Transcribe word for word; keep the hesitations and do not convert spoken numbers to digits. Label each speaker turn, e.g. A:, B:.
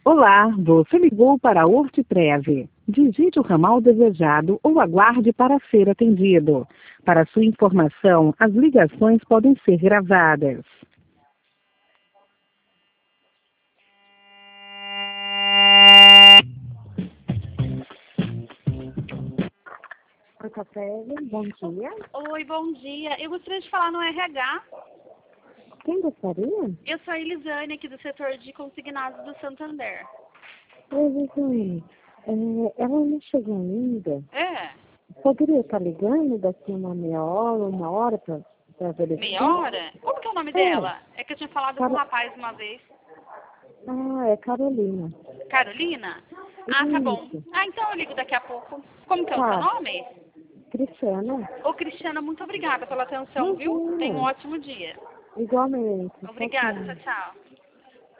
A: Olá, você ligou para a Hortiprev. Digite o ramal desejado ou aguarde para ser atendido. Para sua informação, as ligações podem ser gravadas. Hortiprev, bom dia.
B: Oi, bom dia. Eu gostaria de falar no R H.
A: Quem gostaria?
B: Eu sou a Elisane, aqui do setor de consignados do Santander.
A: Oi, Elisane. É, ela não chegou ainda.
B: É?
A: Poderia estar ligando daqui uma meia hora, uma hora para verificar?
B: Meia hora? Como que é o nome
A: É.
B: dela? É que eu tinha falado
A: Cara-
B: com um rapaz uma vez.
A: Ah, é Carolina.
B: Carolina? Ah, tá bom.
A: Isso.
B: Ah, então eu ligo daqui a pouco. Como que é o seu
A: Tá.
B: nome?
A: Cristiana.
B: Ô, Cristiana, muito obrigada pela atenção, viu?
A: Imagina.
B: Tenha um ótimo dia.
A: Igualmente. Tchau,
B: Obrigada,
A: tchau.
B: tchau, tchau.